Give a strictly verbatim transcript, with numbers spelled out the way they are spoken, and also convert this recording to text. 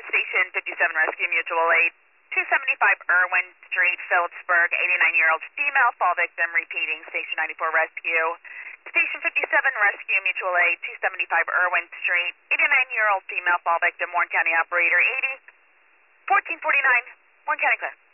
Station fifty-seven Rescue Mutual Aid, two seventy-five Irwin Street, Phillipsburg, eighty-nine-year-old female fall victim, repeating, Station ninety-four Rescue. Station fifty-seven Rescue Mutual Aid, two seventy-five Irwin Street, eighty-nine-year-old female fall victim, Warren County Operator eighty, fourteen forty-nine, Warren County Clear.